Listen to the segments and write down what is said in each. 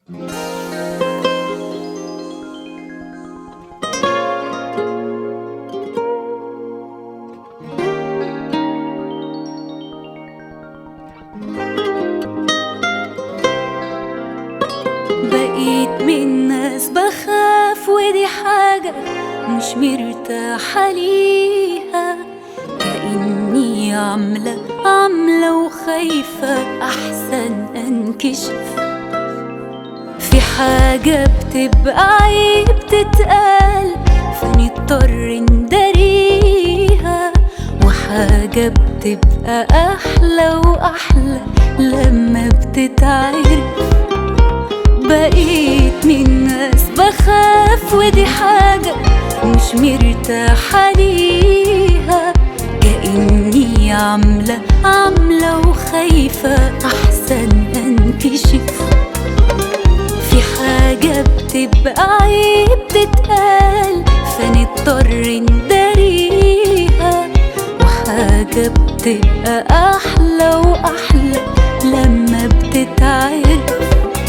بقيت من ناس بخاف ودي حاجة مش مرتاحة ليها، كأني عاملة وخايفة أحسن أنكشف. في حاجة بتبقى عيب تتقال فنضطر نداريها، وحاجة بتبقى أحلى وأحلى لما بتتعرف. بقيت من ناس بخاف ودي حاجة مش مرتاحة ليها، كأني عاملة وخايفة أحسن أنكشف. في حاجة بتبقى عيب تتقال فنضطر نداريها، وحاجة بتبقى أحلى وأحلى لما بتتعرف.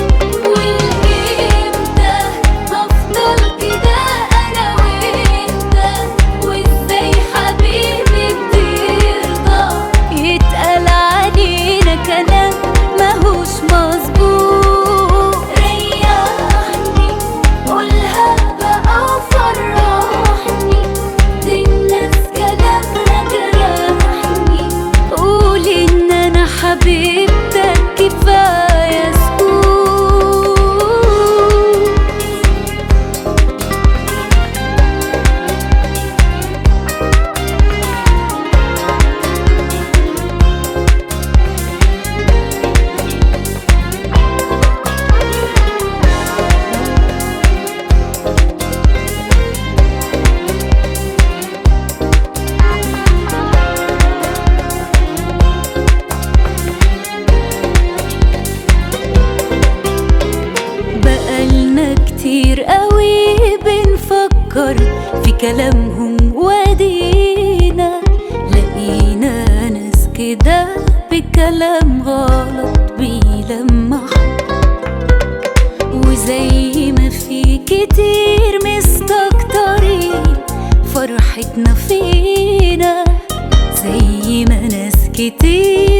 حبيبتك كفاية سكوت. كتير قوي بنفكر في كلامهم ودينا، لقينا ناس كده بكلام غلط بيلمح. وزي ما في كتير مستكترين فرحتنا فينا، زي ما ناس كتير